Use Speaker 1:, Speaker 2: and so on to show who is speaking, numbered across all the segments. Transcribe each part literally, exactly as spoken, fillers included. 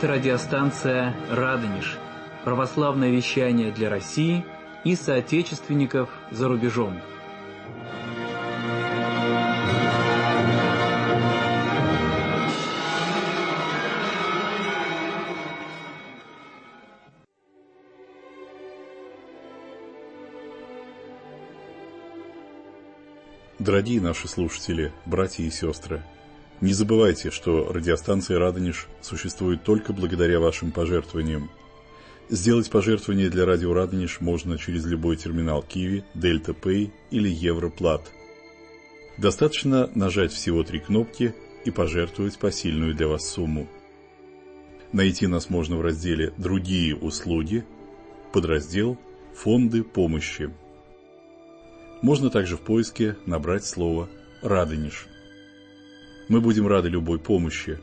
Speaker 1: Это радиостанция «Радонеж», православное вещание для России и соотечественников за рубежом.
Speaker 2: Дорогие наши слушатели, братья и сестры, не забывайте, что радиостанция «Радонеж» существует только благодаря вашим пожертвованиям. Сделать пожертвование для радио «Радонеж» можно через любой терминал Киви, Дельта Пэй или Европлат. Достаточно нажать всего три кнопки и пожертвовать посильную для вас сумму. Найти нас можно в разделе «Другие услуги», подраздел «Фонды помощи». Можно также в поиске набрать слово «Радонеж». Мы будем рады любой помощи.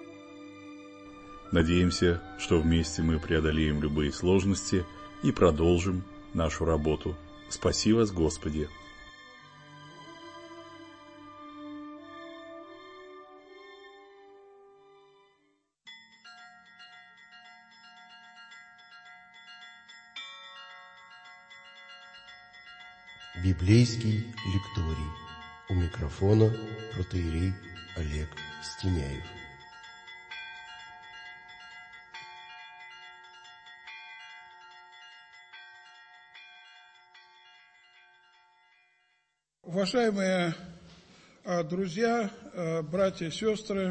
Speaker 2: Надеемся, что вместе мы преодолеем любые сложности и продолжим нашу работу. Спаси вас, Господи!
Speaker 3: Библейский лекторий. У микрофона протоиерей Олег Стеняев.
Speaker 4: Уважаемые друзья, братья и сестры,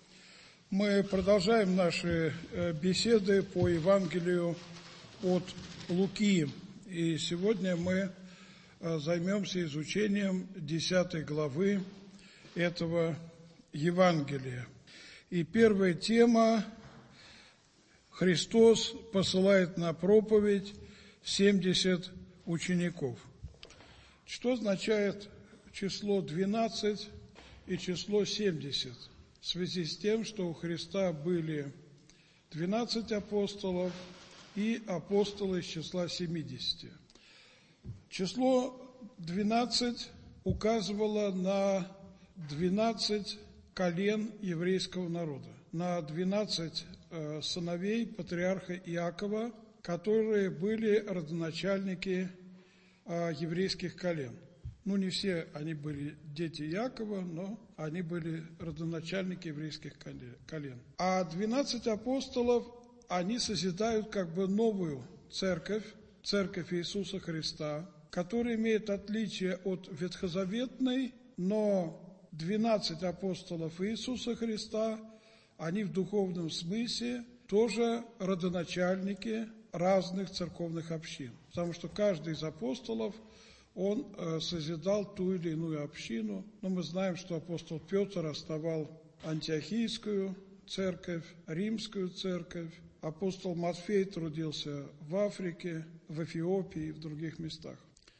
Speaker 4: мы продолжаем наши беседы по Евангелию от Луки. И сегодня мы займемся изучением десятой главы этого Евангелия. И первая тема – Христос посылает на проповедь семьдесят учеников. Что означает число двенадцать и число семьдесят? В связи с тем, что у Христа были двенадцать апостолов и апостолы из числа семидесяти. Число двенадцать указывало на двенадцать колен еврейского народа, на двенадцать э, сыновей патриарха Иакова, которые были родоначальники э, еврейских колен. Ну, не все они были дети Иакова, но они были родоначальники еврейских колен. А двенадцать апостолов, они созидают как бы новую церковь, церковь Иисуса Христа, которая имеет отличие от ветхозаветной, но двенадцать апостолов Иисуса Христа, они в духовном смысле тоже родоначальники разных церковных общин. Потому что каждый из апостолов, он созидал ту или иную общину. Но мы знаем, что апостол Петр основал Антиохийскую церковь, Римскую церковь. Апостол Матфей трудился в Африке, в Эфиопии и в других местах.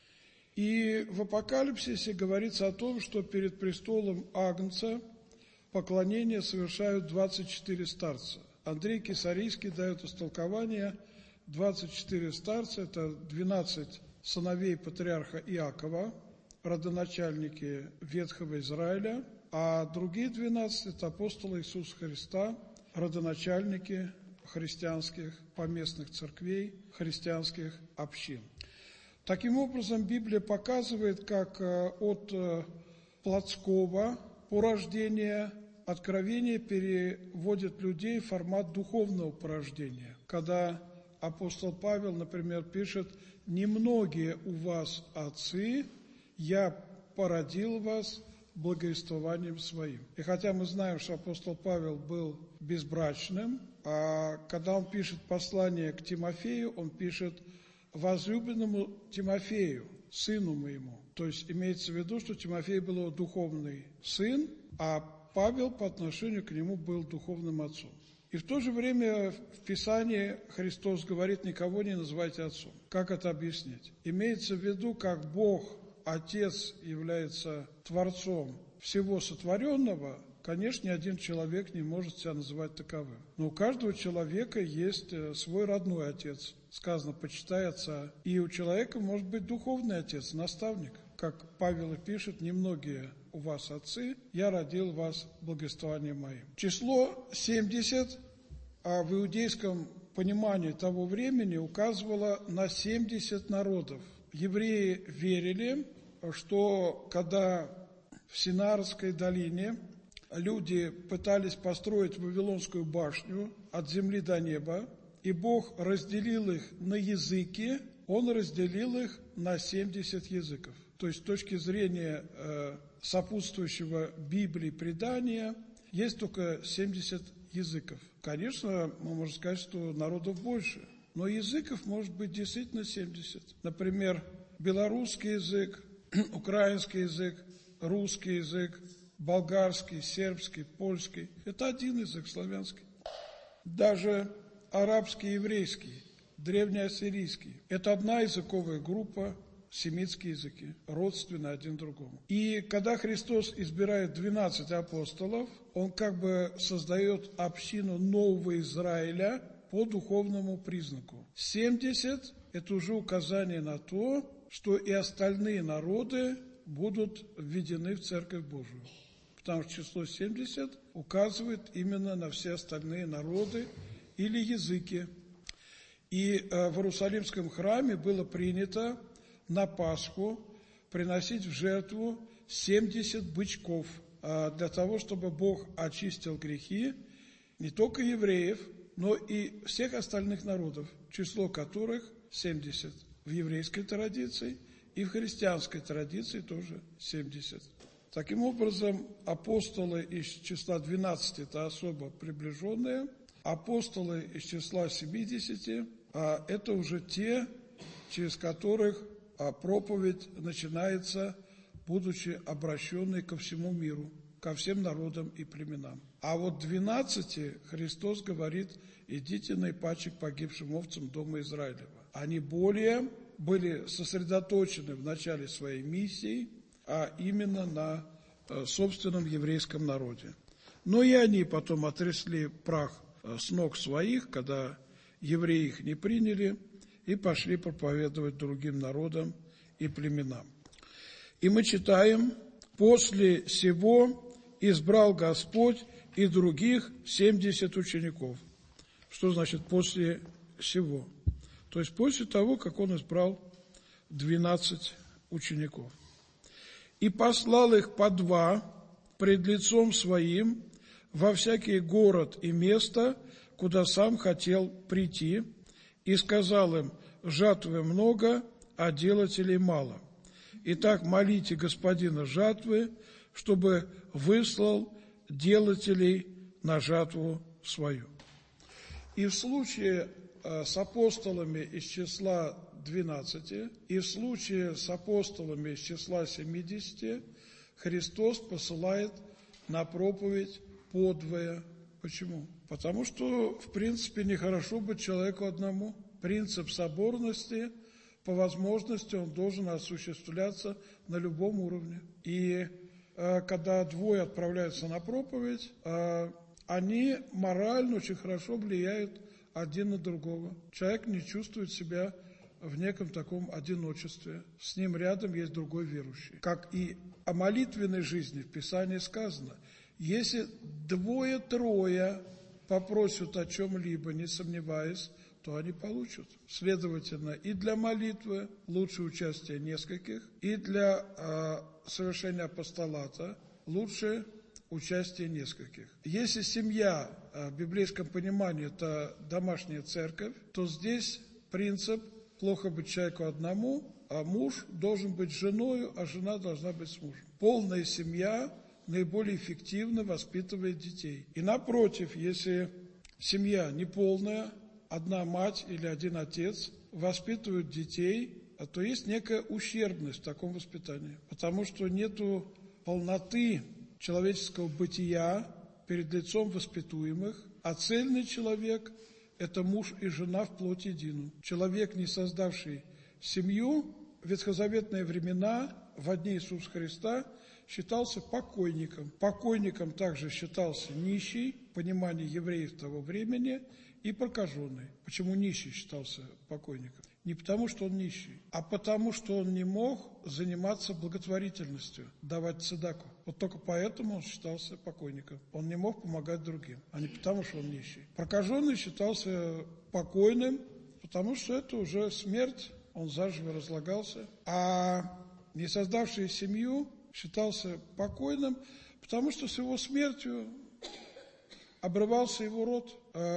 Speaker 4: И в Апокалипсисе говорится о том, что перед престолом Агнца поклонение совершают двадцать четыре старца. Андрей Кесарийский дает истолкование: двадцать четыре старца – это двенадцать сыновей патриарха Иакова, родоначальники Ветхого Израиля, а другие двенадцать – это апостолы Иисуса Христа, родоначальники христианских поместных церквей, христианских общин. Таким образом, Библия показывает, как от плотского порождения откровение переводит людей в формат духовного порождения. Когда апостол Павел, например, пишет: «Немногие у вас отцы, я породил вас благовествованием своим». И хотя мы знаем, что апостол Павел был безбрачным, а когда он пишет послание к Тимофею, он пишет: «Возлюбленному Тимофею, сыну моему». То есть имеется в виду, что Тимофей был его духовный сын, а Павел по отношению к нему был духовным отцом. И в то же время в Писании Христос говорит: «Никого не называйте отцом». Как это объяснить? Имеется в виду, как Бог, Отец, является Творцом всего сотворенного, конечно, ни один человек не может себя называть таковым. Но у каждого человека есть свой родной отец. Сказано: «Почитай отца». И у человека может быть духовный отец, наставник. Как Павел и пишет: «Немногие у вас отцы, я родил вас благовествованием моим». Число семьдесят а в иудейском понимании того времени указывало на семьдесят народов. Евреи верили, что когда в Синарской долине люди пытались построить Вавилонскую башню от земли до неба, и Бог разделил их на языки, Он разделил их на семьдесят языков. То есть с точки зрения э, сопутствующего Библии предания есть только семьдесят языков. Конечно, мы можем сказать, что народов больше, но языков может быть действительно семьдесят. Например, белорусский язык, украинский язык, русский язык, болгарский, сербский, польский. Это один язык славянский. Даже арабский и еврейский, древнеассирийский. Это одна языковая группа, семитские языки, родственны один другому. И когда Христос избирает двенадцать апостолов, Он как бы создает общину нового Израиля по духовному признаку. семьдесят – это уже указание на то, что и остальные народы будут введены в Церковь Божию. Потому что число семьдесят указывает именно на все остальные народы или языки. И в Иерусалимском храме было принято на Пасху приносить в жертву семьдесят бычков для того, чтобы Бог очистил грехи не только евреев, но и всех остальных народов, число которых семьдесят. В еврейской традиции и в христианской традиции тоже семьдесят. Таким образом, апостолы из числа двенадцати – это особо приближенные, апостолы из числа семидесяти – это уже те, через которых проповедь начинается, будучи обращенной ко всему миру, ко всем народам и племенам. А вот двенадцати Христос говорит: идите наипаче к погибшим овцам дома Израилева. Они более были сосредоточены в начале своей миссии, а именно на собственном еврейском народе. Но и они потом отрясли прах с ног своих, когда евреи их не приняли, и пошли проповедовать другим народам и племенам. И мы читаем: «После сего избрал Господь и других семьдесят учеников». Что значит «после сего»? То есть после того, как Он избрал двенадцать учеников. «И послал их по два пред лицом Своим во всякий город и место, куда сам хотел прийти, и сказал им: жатвы много, а делателей мало. Итак, молите Господина жатвы, чтобы выслал делателей на жатву свою». И в случае с апостолами из числа двенадцати, и в случае с апостолами из числа семидесяти Христос посылает на проповедь подвое. Почему? Потому что, в принципе, нехорошо быть человеку одному. Принцип соборности, по возможности, он должен осуществляться на любом уровне. И э, когда двое отправляются на проповедь, э, они морально очень хорошо влияют один на другого. Человек не чувствует себя в неком таком одиночестве. С ним рядом есть другой верующий. Как и о молитвенной жизни в Писании сказано: если двое-трое попросят о чем-либо, не сомневаясь, то они получат. Следовательно, и для молитвы лучше участие нескольких, и для э, совершения апостолата лучше участие нескольких. Если семья в библейском понимании – это домашняя церковь, то здесь принцип: плохо быть человеку одному, а муж должен быть с женою, а жена должна быть с мужем. Полная семья наиболее эффективно воспитывает детей. И напротив, если семья неполная, одна мать или один отец воспитывают детей, то есть некая ущербность в таком воспитании, потому что нету полноты человеческого бытия перед лицом воспитуемых, а цельный человек – это муж и жена в плоти едину. Человек, не создавший семью, в ветхозаветные времена, в дни Иисуса Христа, считался покойником. Покойником также считался нищий, в понимании евреев того времени, и прокаженный. Почему нищий считался покойником? Не потому, что он нищий, а потому, что он не мог заниматься благотворительностью, давать цедаку. Вот только поэтому он считался покойником. Он не мог помогать другим, а не потому, что он нищий. Прокаженный считался покойным, потому что это уже смерть, он заживо разлагался. А не создавший семью считался покойным, потому что с его смертью обрывался его род,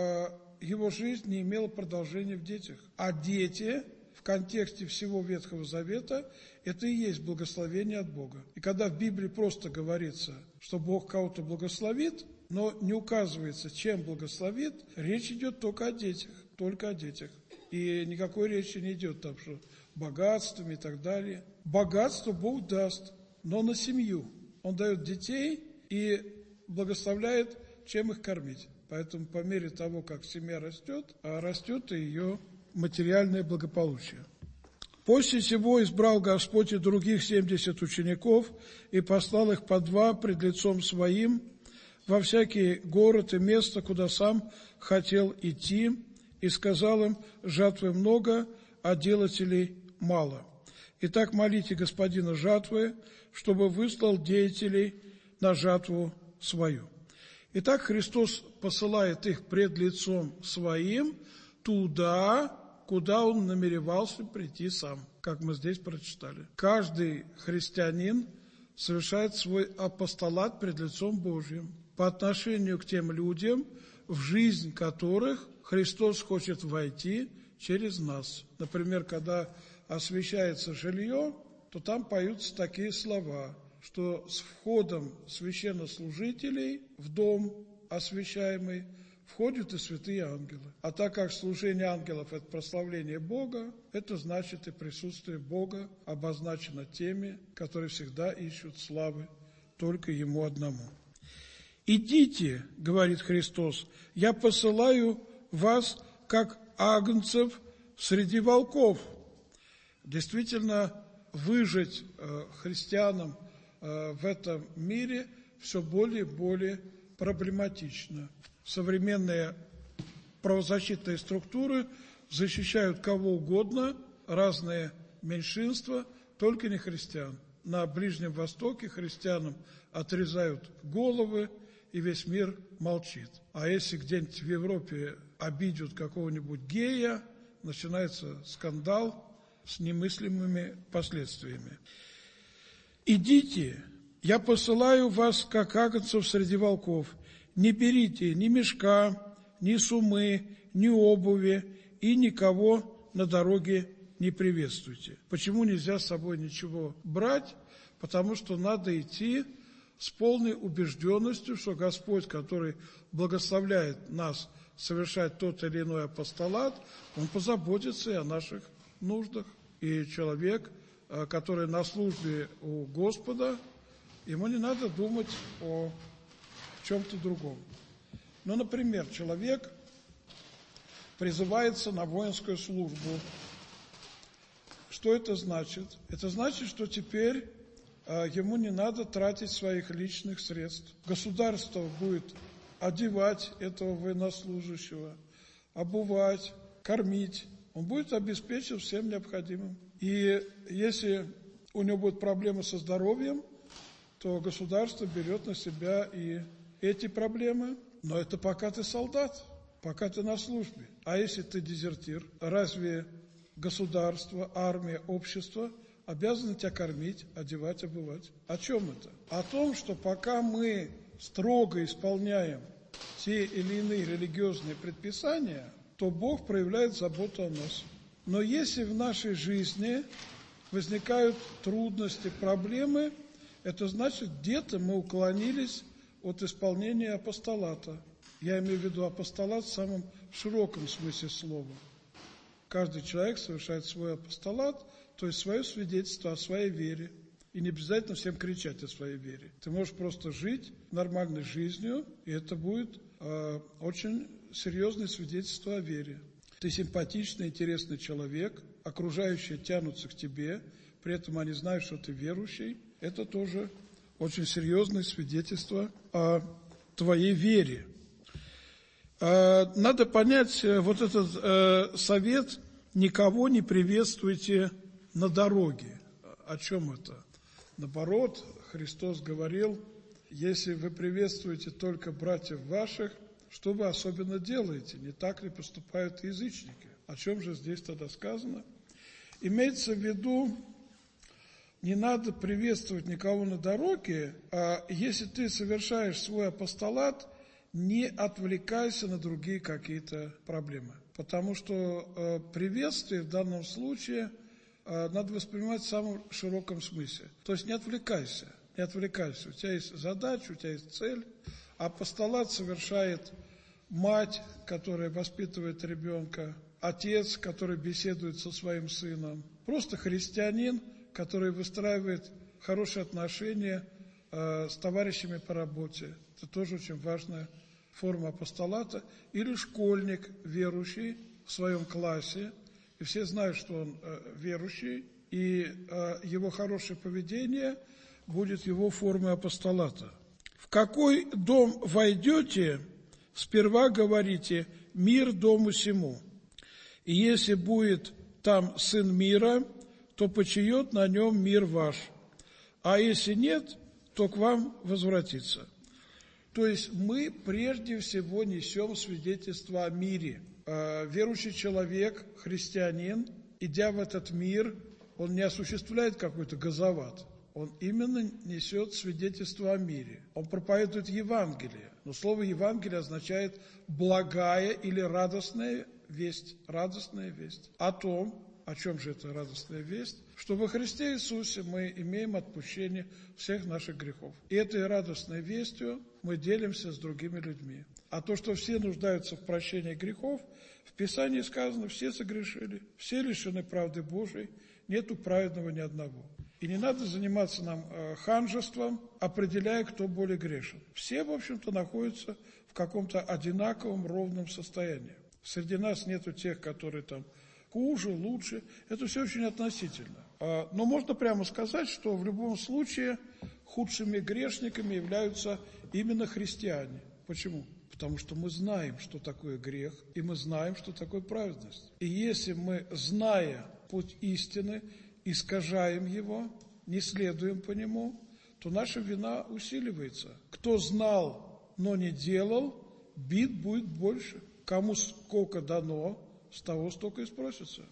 Speaker 4: его жизнь не имела продолжения в детях. А дети в контексте всего Ветхого Завета это и есть благословение от Бога. И когда в Библии просто говорится, что Бог кого-то благословит, но не указывается, чем благословит, речь идет только о детях, только о детях. И никакой речи не идет там, что богатствами и так далее. Богатство Бог даст, но на семью. Он дает детей и благословляет, чем их кормить. Поэтому по мере того, как семья растет, растет и ее материальное благополучие. После сего избрал Господь и других семьдесят учеников и послал их по два пред лицом своим во всякий город и место, куда сам хотел идти, и сказал им: жатвы много, а делателей мало. Итак, молите Господина жатвы, чтобы выслал деятелей на жатву свою. Итак, Христос посылает их пред лицом своим туда, куда Он намеревался прийти сам, как мы здесь прочитали. Каждый христианин совершает свой апостолат пред лицом Божьим по отношению к тем людям, в жизнь которых Христос хочет войти через нас. Например, когда освящается жилье, то там поются такие слова, что с входом священнослужителей в дом освящаемый входят и святые ангелы. А так как служение ангелов – это прославление Бога, это значит и присутствие Бога обозначено теми, которые всегда ищут славы только Ему одному. «Идите, — говорит Христос, — я посылаю вас, как агнцев среди волков». Действительно, выжить э, христианам в этом мире все более и более проблематично. Современные правозащитные структуры защищают кого угодно, разные меньшинства, только не христиан. На Ближнем Востоке христианам отрезают головы, и весь мир молчит. А если где-нибудь в Европе обидят какого-нибудь гея, начинается скандал с немыслимыми последствиями. «Идите, я посылаю вас, как агнцев среди волков. Не берите ни мешка, ни сумы, ни обуви, и никого на дороге не приветствуйте». Почему нельзя с собой ничего брать? Потому что надо идти с полной убежденностью, что Господь, который благословляет нас совершать тот или иной апостолат, Он позаботится и о наших нуждах. И человек, который на службе у Господа, ему не надо думать о чем-то другом. Ну, например, человек призывается на воинскую службу. Что это значит? Это значит, что теперь э, ему не надо тратить своих личных средств. Государство будет одевать этого военнослужащего, обувать, кормить. Он будет обеспечен всем необходимым. И если у него будут проблемы со здоровьем, то государство берет на себя и эти проблемы. Но это пока ты солдат, пока ты на службе. А если ты дезертир, разве государство, армия, общество обязаны тебя кормить, одевать, обувать? О чем это? О том, что пока мы строго исполняем те или иные религиозные предписания, то Бог проявляет заботу о нас. Но если в нашей жизни возникают трудности, проблемы, это значит, где-то мы уклонились от исполнения апостолата. Я имею в виду апостолат в самом широком смысле слова. Каждый человек совершает свой апостолат, то есть свое свидетельство о своей вере. И не обязательно всем кричать о своей вере. Ты можешь просто жить нормальной жизнью, и это будет э, очень серьезное свидетельство о вере. Ты симпатичный, интересный человек, окружающие тянутся к тебе, при этом они знают, что ты верующий. Это тоже очень серьезное свидетельство о твоей вере. Надо понять вот этот совет: никого не приветствуйте на дороге. О чем это? Наоборот, Христос говорил: если вы приветствуете только братьев ваших, что вы особенно делаете? Не так ли поступают язычники? О чем же здесь тогда сказано? Имеется в виду, не надо приветствовать никого на дороге, а если ты совершаешь свой апостолат, не отвлекайся на другие какие-то проблемы. Потому что э, приветствие в данном случае э, надо воспринимать в самом широком смысле. То есть не отвлекайся, не отвлекайся. У тебя есть задача, у тебя есть цель. Апостолат совершает мать, которая воспитывает ребенка, отец, который беседует со своим сыном, просто христианин, который выстраивает хорошие отношения э, с товарищами по работе. Это тоже очень важная форма апостолата. Или школьник верующий в своем классе, и все знают, что он э, верующий, и э, его хорошее поведение будет его формой апостолата. В какой дом войдете, сперва говорите: мир дому сему. И если будет там сын мира, то почиет на нем мир ваш. А если нет, то к вам возвратится. То есть мы прежде всего несем свидетельство о мире. Верующий человек, христианин, идя в этот мир, он не осуществляет какой-то газоват. Он именно несет свидетельство о мире. Он проповедует Евангелие. Но слово Евангелие означает благая или радостная весть. Радостная весть. О том, о чем же эта радостная весть? Что во Христе Иисусе мы имеем отпущение всех наших грехов. И этой радостной вестью мы делимся с другими людьми. А то, что все нуждаются в прощении грехов, в Писании сказано: все согрешили, все лишены правды Божией, нету праведного ни одного. И не надо заниматься нам э, ханжеством, определяя, кто более грешен. Все, в общем-то, находятся в каком-то одинаковом, ровном состоянии. Среди нас нету тех, которые там хуже, лучше. Это все очень относительно. А, но можно прямо сказать, что в любом случае худшими грешниками являются именно христиане. Почему? Потому что мы знаем, что такое грех, и мы знаем, что такое праведность. И если мы, зная путь истины, искажаем его, не следуем по нему, то наша вина усиливается. Кто знал, но не делал, бит будет больше. Кому сколько дано, с того столько и спросится.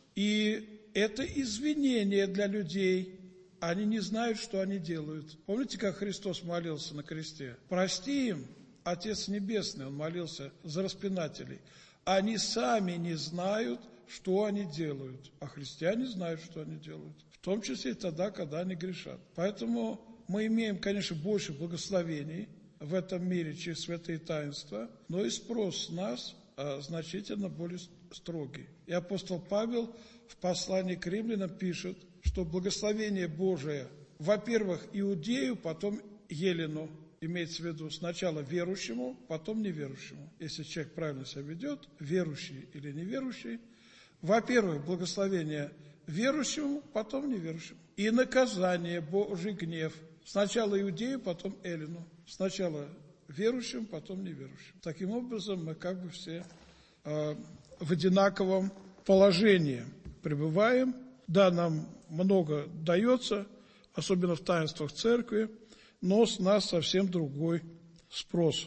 Speaker 4: И это извинение для людей. Они не знают, что они делают. Помните, как Христос молился на кресте? Прости им, Отец Небесный, Он молился за распинателей. Они сами не знают, что они делают. А христиане знают, что они делают. В том числе и тогда, когда они грешат. Поэтому мы имеем, конечно, больше благословений в этом мире через святые таинства, но и спрос с нас а, значительно более строгий. И апостол Павел в послании к римлянам пишет, что благословение Божие, во-первых, иудею, потом елену, имеется в виду сначала верующему, потом неверующему. Если человек правильно себя ведет, верующий или неверующий, во-первых, благословение верующему, потом неверующему. И наказание, Божий гнев. Сначала иудею, потом эллину. Сначала верующим, потом неверующим. Таким образом, мы как бы все э, в одинаковом положении пребываем. Да, нам много дается, особенно в таинствах церкви, но с нас совсем другой спрос.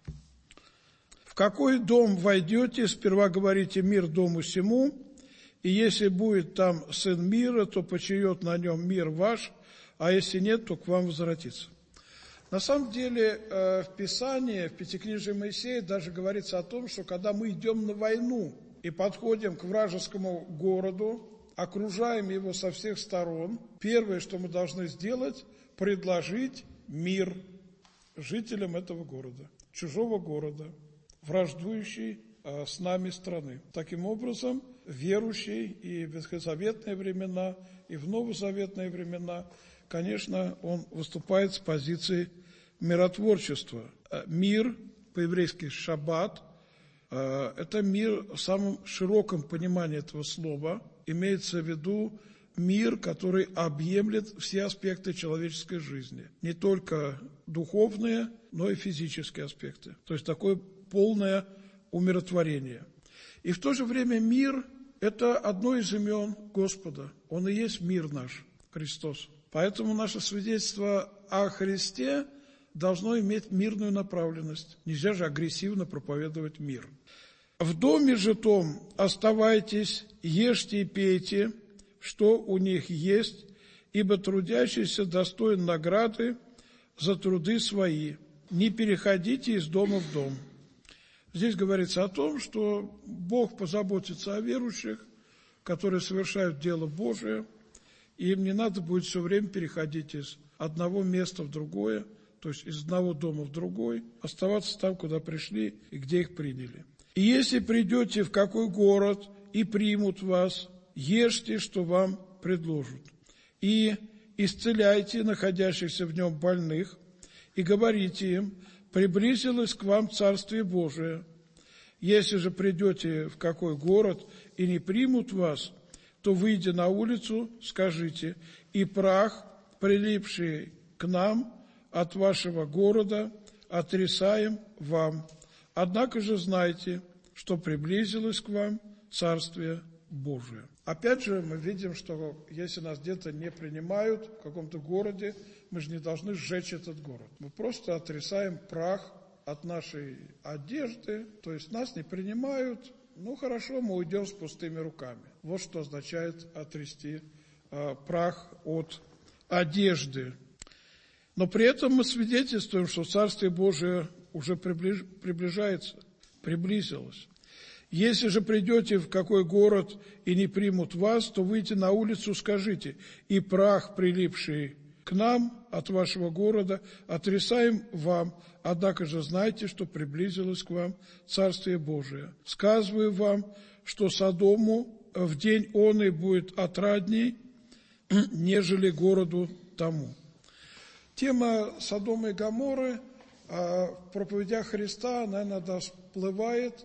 Speaker 4: В какой дом войдете, сперва говорите: мир дому сему, и если будет там сын мира, то почиет на нем мир ваш, а если нет, то к вам возвратится. На самом деле в Писании, в Пятикнижии Моисея даже говорится о том, что когда мы идем на войну и подходим к вражескому городу, окружаем его со всех сторон, первое, что мы должны сделать, предложить мир жителям этого города, чужого города, враждующей а, с нами страны. Таким образом, верующий и в ветхозаветные времена, и в новозаветные времена, конечно, он выступает с позиции миротворчества. Мир, по-еврейски шаббат, это мир в самом широком понимании этого слова. Имеется в виду мир, который объемлет все аспекты человеческой жизни. Не только духовные, но и физические аспекты. То есть такое полное умиротворение. И в то же время мир – это одно из имен Господа. Он и есть мир наш, Христос. Поэтому наше свидетельство о Христе должно иметь мирную направленность. Нельзя же агрессивно проповедовать мир. В доме же том оставайтесь, ешьте и пейте, что у них есть, ибо трудящийся достоин награды за труды свои. Не переходите из дома в дом. Здесь говорится о том, что Бог позаботится о верующих, которые совершают дело Божие, и им не надо будет все время переходить из одного места в другое, то есть из одного дома в другой, оставаться там, куда пришли и где их приняли. И если придете в какой город и примут вас, ешьте, что вам предложат, и исцеляйте находящихся в нем больных, и говорите им: приблизилось к вам Царствие Божие. Если же придете в какой город и не примут вас, то, выйдя на улицу, скажите: и прах, прилипший к нам от вашего города, отрисаем вам. Однако же знайте, что приблизилось к вам Царствие Божие. Опять же, мы видим, что если нас где-то не принимают в каком-то городе, мы же не должны сжечь этот город. Мы просто отрисаем прах от нашей одежды, то есть нас не принимают, ну хорошо, мы уйдем с пустыми руками. Вот что означает отрясти э, прах от одежды. Но при этом мы свидетельствуем, что Царствие Божие уже приближ... приближается, приблизилось. Если же придете в какой город и не примут вас, то выйдите на улицу, скажите: и прах, прилипший к нам от вашего города, отрисаем вам, однако же знайте, что приблизилось к вам Царствие Божие. Сказываю вам, что Содому в день он и будет отрадней, нежели городу тому. Тема Содома и Гоморры в проповедях Христа, она иногда всплывает,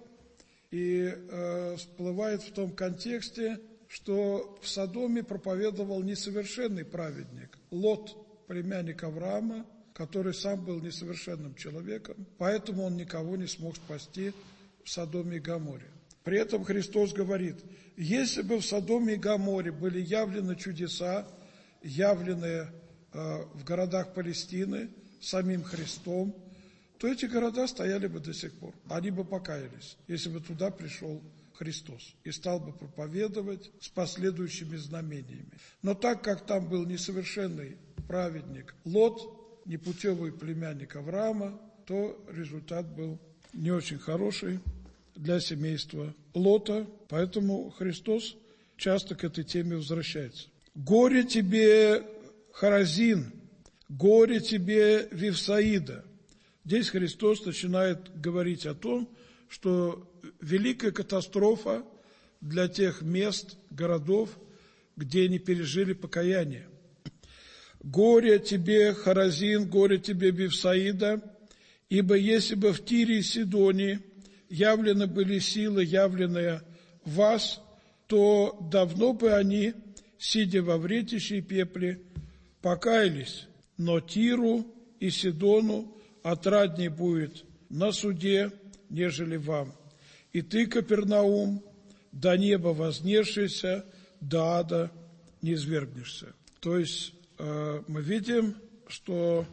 Speaker 4: и э, всплывает в том контексте, что в Содоме проповедовал несовершенный праведник, Лот, племянник Авраама, который сам был несовершенным человеком, поэтому он никого не смог спасти в Содоме и Гоморре. При этом Христос говорит: если бы в Содоме и Гоморре были явлены чудеса, явленные э, в городах Палестины самим Христом, то эти города стояли бы до сих пор. Они бы покаялись, если бы туда пришел Христос и стал бы проповедовать с последующими знамениями. Но так как там был несовершенный праведник Лот, непутевый племянник Авраама, то результат был не очень хороший для семейства Лота. Поэтому Христос часто к этой теме возвращается. «Горе тебе, Хоразин! Горе тебе, Вифсаида!» Здесь Христос начинает говорить о том, что великая катастрофа для тех мест, городов, где не пережили покаяние. «Горе тебе, Хоразин, горе тебе, Вифсаида, ибо если бы в Тире и Сидоне явлены были силы, явленные в вас, то давно бы они, сидя во вретище и пепле, покаялись, но Тиру и Сидону отрадней будет на суде, нежели вам. И ты, Капернаум, до неба вознесшийся, до ада не низвергнешься». То есть э, мы видим, что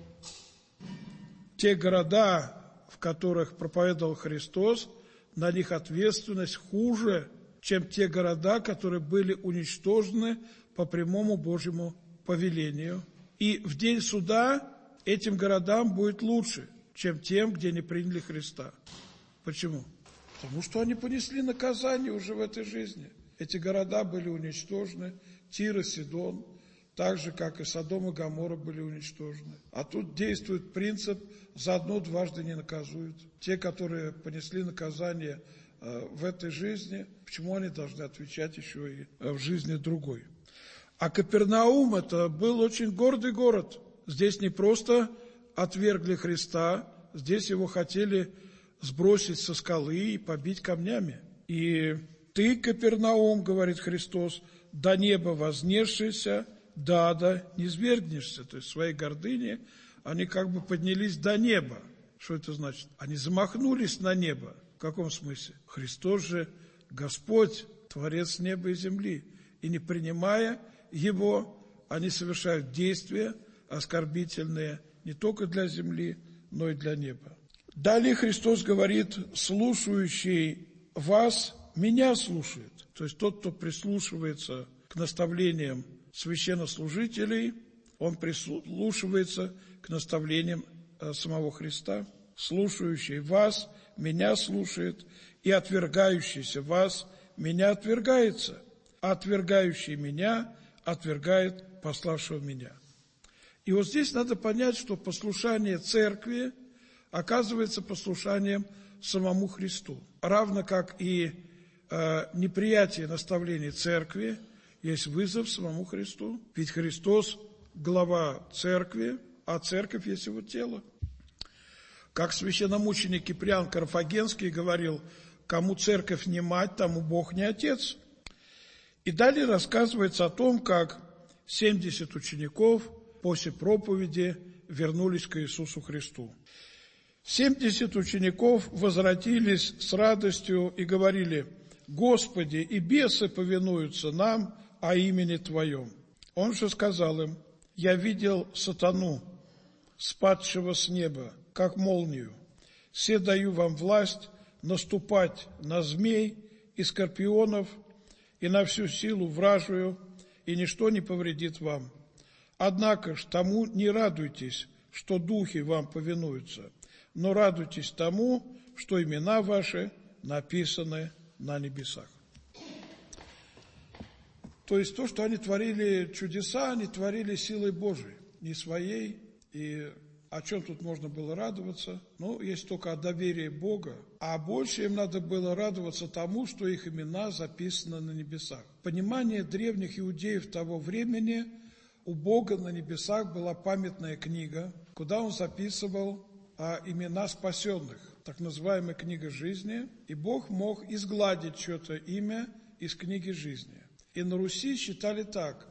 Speaker 4: те города, в которых проповедовал Христос, на них ответственность хуже, чем те города, которые были уничтожены по прямому Божьему повелению. И в день суда этим городам будет лучше, чем тем, где не приняли Христа. Почему? Потому что они понесли наказание уже в этой жизни. Эти города были уничтожены, Тир и Сидон, так же, как и Содом и Гоморра были уничтожены. А тут действует принцип «заодно дважды не наказуют». Те, которые понесли наказание э, в этой жизни, почему они должны отвечать еще и в жизни другой? А Капернаум – это был очень гордый город. Здесь не просто отвергли Христа, здесь его хотели сбросить со скалы и побить камнями. И ты, Капернаум, говорит Христос, до неба вознесшийся, до ада не низвергнешься. То есть в своей гордыне они как бы поднялись до неба. Что это значит? Они замахнулись на небо. каком смысле? Христос же Господь, Творец неба и земли. И не принимая Его, они совершают действия оскорбительные не только для земли, но и для неба. Далее Христос говорит: слушающий вас, меня слушает. То есть тот, кто прислушивается к наставлениям священнослужителей, он прислушивается к наставлениям самого Христа. Слушающий вас, меня слушает, и отвергающийся вас, меня отвергается. А отвергающий меня отвергает пославшего меня. И вот здесь надо понять, что послушание церкви оказывается послушанием самому Христу. Равно как и э, неприятие наставлений церкви есть вызов самому Христу. Ведь Христос – глава церкви, а церковь есть его тело. Как священномученик Киприан Карфагенский говорил: кому церковь не мать, тому Бог не отец. И далее рассказывается о том, как семьдесят учеников после проповеди вернулись к Иисусу Христу. семьдесят учеников возвратились с радостью и говорили: «Господи, и бесы повинуются нам о имени Твоем». Он же сказал им: «Я видел сатану, спадшего с неба, как молнию. Се даю вам власть наступать на змей и скорпионов и на всю силу вражию, и ничто не повредит вам. Однако ж тому не радуйтесь, что духи вам повинуются, но радуйтесь тому, что имена ваши написаны на небесах». То есть то, что они творили чудеса, они творили силой Божией, не своей. И о чем тут можно было радоваться? Ну, есть только о доверии Бога. А больше им надо было радоваться тому, что их имена записаны на небесах. Понимание древних иудеев того времени: у Бога на небесах была памятная книга, куда Он записывал а, имена спасенных, так называемая книга жизни. И Бог мог изгладить чье-то имя из книги жизни. И на Руси считали так: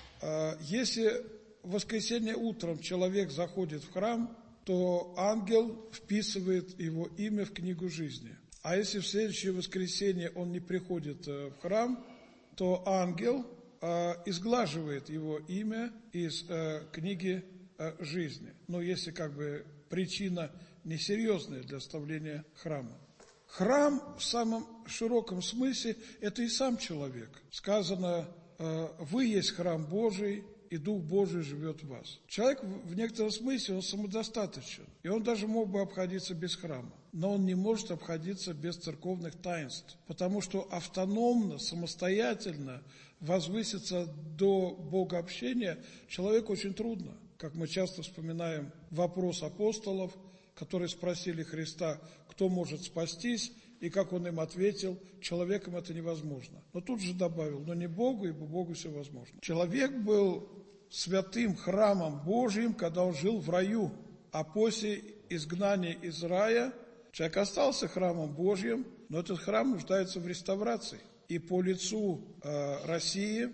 Speaker 4: а, если в воскресенье утром человек заходит в храм, то ангел вписывает его имя в книгу жизни. А если в следующее воскресенье он не приходит в храм, то ангел э, изглаживает его имя из э, книги э, жизни. Но если как бы причина несерьезная для оставления храма. Храм в самом широком смысле – это и сам человек. Сказано: э, «Вы есть храм Божий, и Дух Божий живет в вас». Человек в некотором смысле, он самодостаточен. И он даже мог бы обходиться без храма. Но он не может обходиться без церковных таинств. Потому что автономно, самостоятельно возвыситься до богообщения человеку очень трудно. Как мы часто вспоминаем вопрос апостолов, которые спросили Христа, кто может спастись, и как Он им ответил: человеком это невозможно. Но тут же добавил: но не Богу, ибо Богу все возможно. Человек был святым храмом Божьим, когда он жил в раю, а после изгнания из рая человек остался храмом Божьим, но этот храм нуждается в реставрации. И по лицу э, России,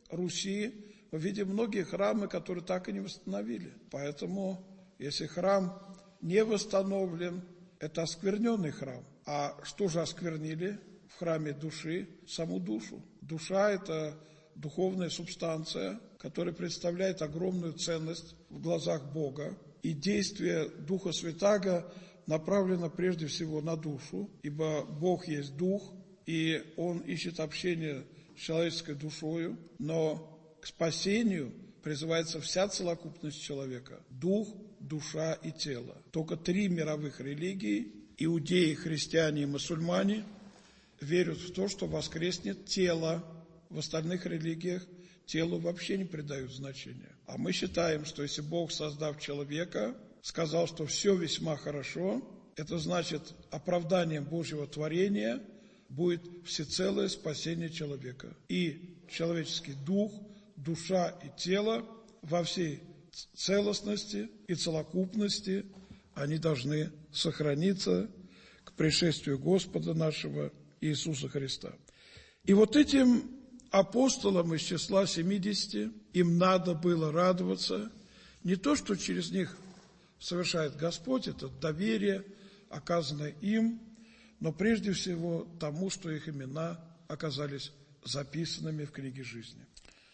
Speaker 4: Руси, мы видим многие храмы, которые так и не восстановили. Поэтому, если храм не восстановлен, это оскверненный храм. А что же осквернили в храме души? Саму душу. Душа – это духовная субстанция, которая представляет огромную ценность в глазах Бога. И действие Духа Святаго направлено прежде всего на душу, ибо Бог есть Дух, и Он ищет общение с человеческой душою, но к спасению призывается вся целокупность человека – дух, душа и тело. Только три мировых религии – иудеи, христиане и мусульмане – верят в то, что воскреснет тело. В остальных религиях телу вообще не придают значения. А мы считаем, что если Бог, создав человека, сказал, что все весьма хорошо, это значит, оправданием Божьего творения будет всецелое спасение человека. И человеческий дух, душа и тело во всей целостности и целокупности они должны сохраниться к пришествию Господа нашего Иисуса Христа. И вот этим апостолам из числа семидесяти им надо было радоваться не то, что через них совершает Господь, это доверие, оказанное им, но прежде всего тому, что их имена оказались записанными в книге жизни.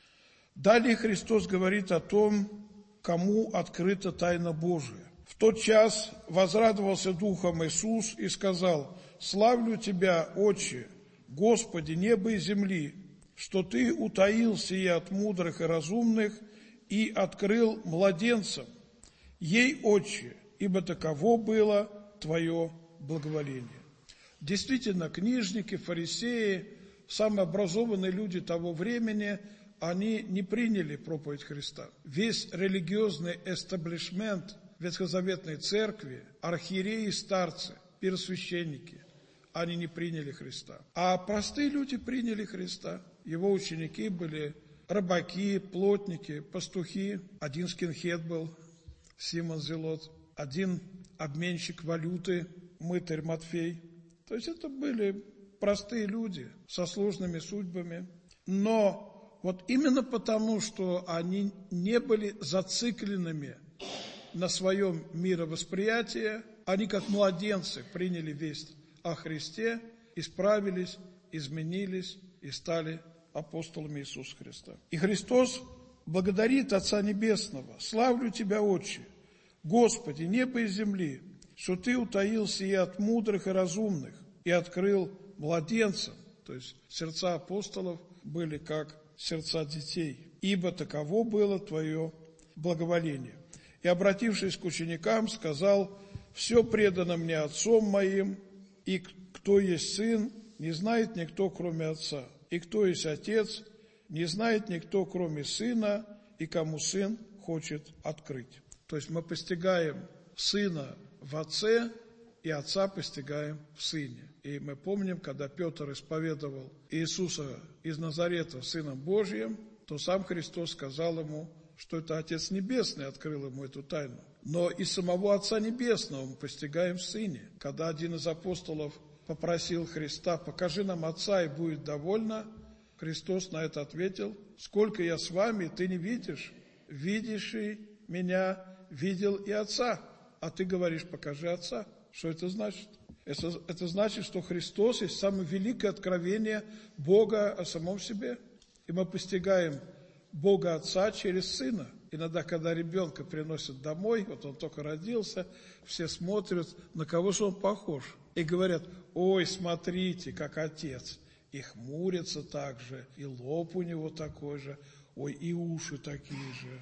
Speaker 4: Далее Христос говорит о том, кому открыта тайна Божия. В тот час возрадовался Духом Иисус и сказал: «Славлю Тебя, Отче, Господи неба и земли, что Ты утаил сие от мудрых и разумных и открыл младенцам. Ей, Отче, ибо таково было Твое благоволение». Действительно, книжники, фарисеи, самые образованные люди того времени, они не приняли проповедь Христа. Весь религиозный эстаблишмент Ветхозаветной церкви, архиереи и старцы, первосвященники, они не приняли Христа. А простые люди приняли Христа. Его ученики были рыбаки, плотники, пастухи. Один скинхед был, Симон Зелот, один обменщик валюты, мытарь Матфей. То есть это были простые люди со сложными судьбами. Но вот именно потому, что они не были зацикленными на своем мировосприятии, они как младенцы приняли весть о Христе, исправились, изменились и стали апостолами Иисуса Христа. И Христос благодарит Отца Небесного: «Славлю Тебя, Отче, Господи неба и земли, что Ты утаил сие от мудрых и разумных и открыл младенцам». То есть сердца апостолов были как сердца детей. «Ибо таково было Твое благоволение». И, обратившись к ученикам, сказал: «Все предано мне Отцом моим, и кто есть Сын, не знает никто, кроме Отца, и кто есть Отец, не знает никто, кроме Сына, и кому Сын хочет открыть». То есть мы постигаем Сына в Отце, и Отца постигаем в Сыне. И мы помним, когда Петр исповедовал Иисуса из Назарета Сыном Божьим, то сам Христос сказал ему, что это Отец Небесный открыл ему эту тайну. Но и самого Отца Небесного мы постигаем в Сыне. Когда один из апостолов попросил Христа: «Покажи нам Отца, и будет довольно», Христос на это ответил: «Сколько я с вами, ты не видишь? Видящий меня видел и Отца, а ты говоришь: покажи Отца». Что это значит? Это, это значит, что Христос есть самое великое откровение Бога о самом себе. И мы постигаем Бога Отца через Сына. Иногда, когда ребенка приносят домой, вот он только родился, все смотрят, на кого же он похож. И говорят: «Ой, смотрите, как Отец». И хмурятся так же, и лоб у него такой же, ой, и уши такие же.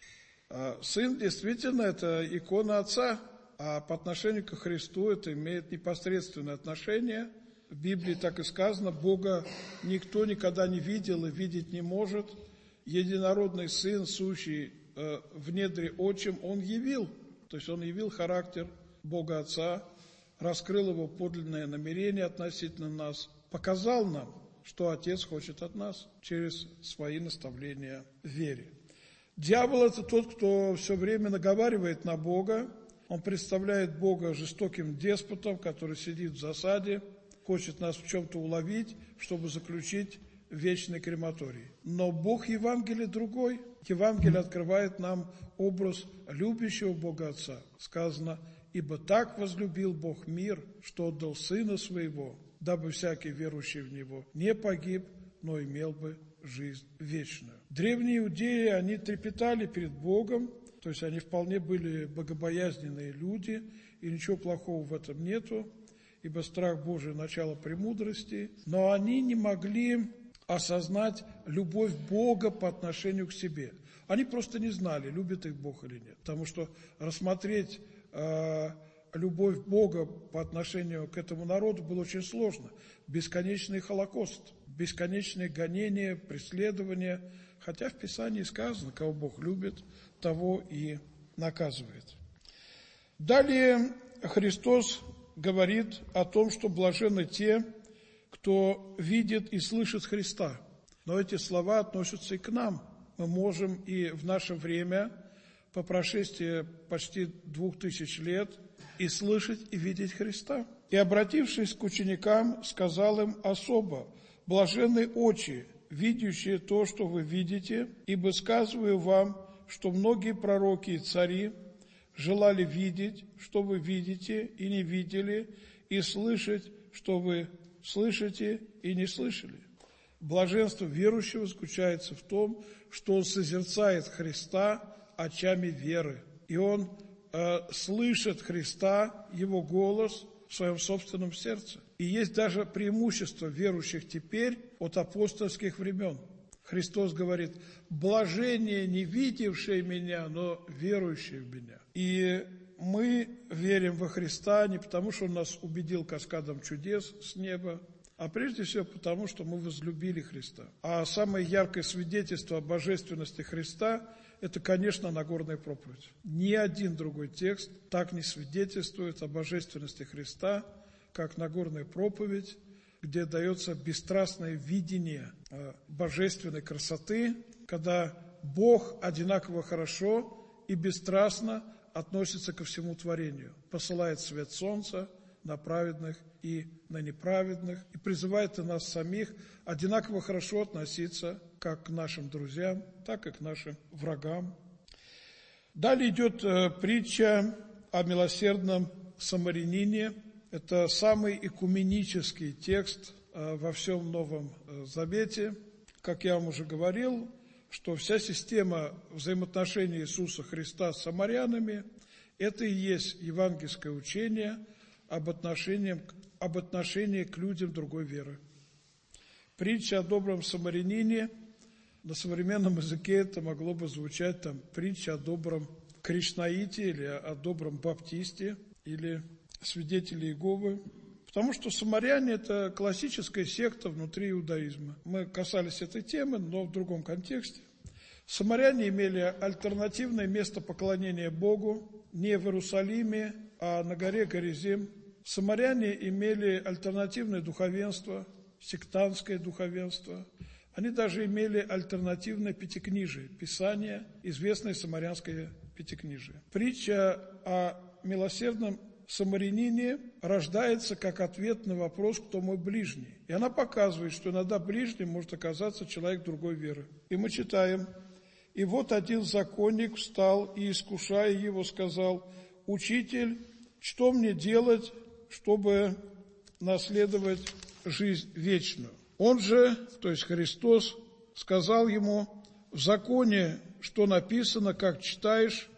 Speaker 4: А Сын действительно это икона Отца, а по отношению к Христу это имеет непосредственное отношение. В Библии так и сказано: Бога никто никогда не видел и видеть не может. Единородный Сын, сущий э, в недре Отчим, Он явил, то есть Он явил характер Бога Отца, раскрыл Его подлинное намерение относительно нас, показал нам, что Отец хочет от нас через свои наставления в вере. Дьявол – это тот, кто все время наговаривает на Бога. Он представляет Бога жестоким деспотом, который сидит в засаде, хочет нас в чем-то уловить, чтобы заключить в вечный крематорий. Но Бог Евангелия другой. Евангелие открывает нам образ любящего Бога Отца. Сказано: «Ибо так возлюбил Бог мир, что отдал Сына Своего, дабы всякий верующий в Него не погиб, но имел бы жизнь вечную». Древние иудеи, они трепетали перед Богом, то есть они вполне были богобоязненные люди, и ничего плохого в этом нету, ибо страх Божий – начало премудрости, но они не могли осознать любовь Бога по отношению к себе. Они просто не знали, любит их Бог или нет, потому что рассмотреть э, любовь Бога по отношению к этому народу было очень сложно. Бесконечный холокост, бесконечные гонения, преследования, хотя в Писании сказано: кого Бог любит, того и наказывает. Далее Христос говорит о том, что блаженны те, кто видит и слышит Христа. Но эти слова относятся и к нам. Мы можем и в наше время, по прошествии почти двух тысяч лет, и слышать, и видеть Христа. И, обратившись к ученикам, сказал им особо: «Блаженны очи, видящие то, что вы видите, ибо сказываю вам, что многие пророки и цари желали видеть, что вы видите, и не видели, и слышать, что вы слышите и не слышали. Блаженство верующего заключается в том, что он созерцает Христа очами веры, и он э, слышит Христа, Его голос в своем собственном сердце. И есть даже преимущество верующих теперь от апостольских времен. Христос говорит: блажение не видевшие меня, но верующие в меня. И мы верим во Христа не потому, что Он нас убедил каскадом чудес с неба, а прежде всего потому, что мы возлюбили Христа. А самое яркое свидетельство о божественности Христа – это, конечно, Нагорная проповедь. Ни один другой текст так не свидетельствует о божественности Христа, как Нагорная проповедь, где дается бесстрастное видение божественной красоты, когда Бог одинаково хорошо и бесстрастно относится ко всему творению, посылает свет солнца на праведных и на неправедных, и призывает и нас самих одинаково хорошо относиться как к нашим друзьям, так и к нашим врагам. Далее идет э, притча о милосердном самарянине. Это самый экуменический текст э, во всем Новом э, Завете. Как я вам уже говорил, что вся система взаимоотношений Иисуса Христа с самарянами – это и есть евангельское учение об отношении, об отношении к людям другой веры. Притча о добром самарянине, на современном языке это могло бы звучать там притча о добром кришнаите или о добром баптисте или свидетеле Иеговы. Потому что самаряне – это классическая секта внутри иудаизма. Мы касались этой темы, но в другом контексте. Самаряне имели альтернативное место поклонения Богу не в Иерусалиме, а на горе Горизим. Самаряне имели альтернативное духовенство, сектантское духовенство. Они даже имели альтернативное пятикнижие, Писание, известное самарянское пятикнижие. Притча о милосердном самарянине рождается как ответ на вопрос, кто мой ближний. И она показывает, что иногда ближним может оказаться человек другой веры. И мы читаем: «И вот один законник встал и, искушая его, сказал: Учитель, что мне делать, чтобы наследовать жизнь вечную? Он же, то есть Христос, сказал ему: в законе, что написано, как читаешь.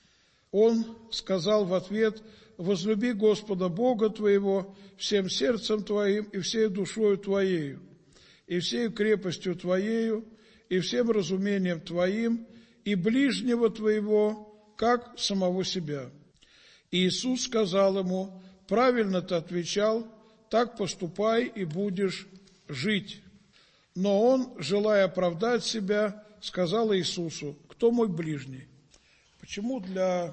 Speaker 4: Он сказал в ответ: возлюби Господа Бога твоего всем сердцем твоим и всей душою твоею, и всей крепостью твоею, и всем разумением твоим, и ближнего твоего, как самого себя. И Иисус сказал ему: правильно ты отвечал, так поступай и будешь жить. Но он, желая оправдать себя, сказал Иисусу: кто мой ближний? Почему для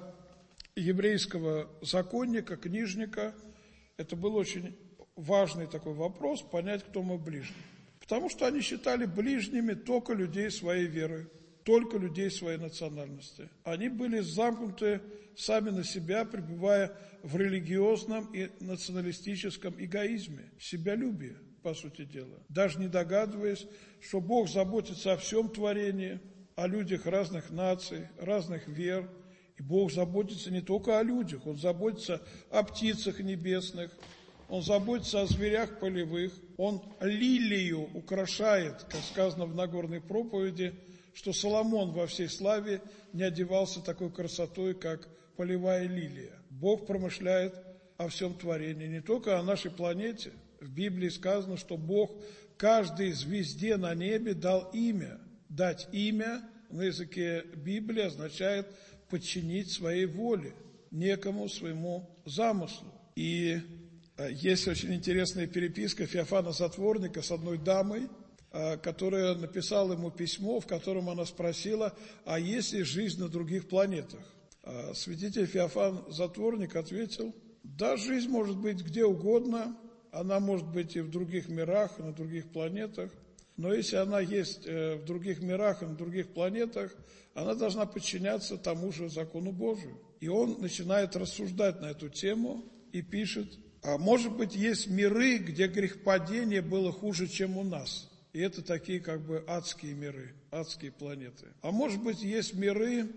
Speaker 4: еврейского законника, книжника, это был очень важный такой вопрос, понять, кто мой ближний? Потому что они считали ближними только людей своей веры, только людей своей национальности. Они были замкнуты сами на себя, пребывая в религиозном и националистическом эгоизме, себялюбии, по сути дела. Даже не догадываясь, что Бог заботится о всем творении, о людях разных наций, разных вер. И Бог заботится не только о людях, Он заботится о птицах небесных, Он заботится о зверях полевых, Он лилию украшает, как сказано в Нагорной проповеди, что Соломон во всей славе не одевался такой красотой, как полевая лилия. Бог промышляет о всем творении, не только о нашей планете. В Библии сказано, что Бог каждой звезде на небе дал имя. Дать имя на языке Библии означает подчинить своей воле, некому своему замыслу. И есть очень интересная переписка Феофана Затворника с одной дамой, которая написала ему письмо, в котором она спросила, а есть ли жизнь на других планетах? Святитель Феофан Затворник ответил: да, жизнь может быть где угодно, она может быть и в других мирах, и на других планетах, но если она есть в других мирах и на других планетах, она должна подчиняться тому же закону Божию. И он начинает рассуждать на эту тему и пишет: а может быть, есть миры, где грехопадение было хуже, чем у нас. И это такие как бы адские миры, адские планеты. А может быть, есть миры,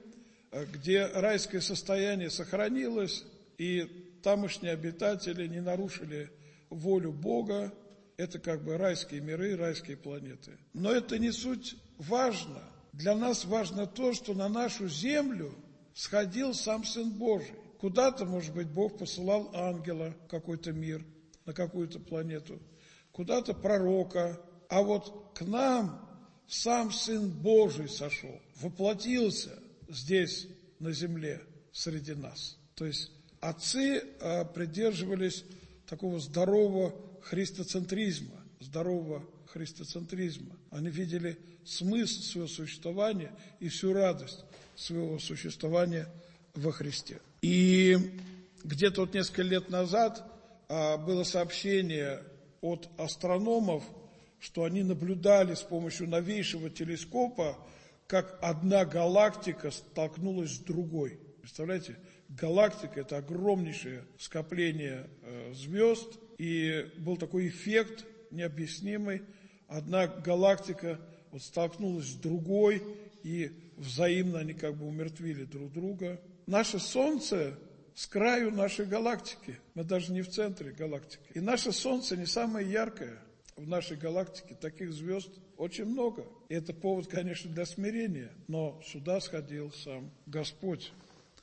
Speaker 4: где райское состояние сохранилось, и тамошние обитатели не нарушили волю Бога, это как бы райские миры, райские планеты. Но это не суть важно. Для нас важно то, что на нашу землю сходил сам Сын Божий. Куда-то, может быть, Бог посылал ангела в какой-то мир, на какую-то планету, куда-то пророка. А вот к нам сам Сын Божий сошел, воплотился здесь, на земле, среди нас. То есть отцы а, придерживались такого здорового христоцентризма, здорового христоцентризма. Они видели смысл своего существования и всю радость своего существования во Христе. И где-то вот несколько лет назад а, было сообщение от астрономов, что они наблюдали с помощью новейшего телескопа, как одна галактика столкнулась с другой. Представляете, галактика – это огромнейшее скопление э, звезд, и был такой эффект необъяснимый. Одна галактика вот столкнулась с другой, и взаимно они как бы умертвили друг друга. Наше Солнце с краю нашей галактики, мы даже не в центре галактики. И наше Солнце не самое яркое в нашей галактике, таких звезд очень много. И это повод, конечно, для смирения, но сюда сходил сам Господь,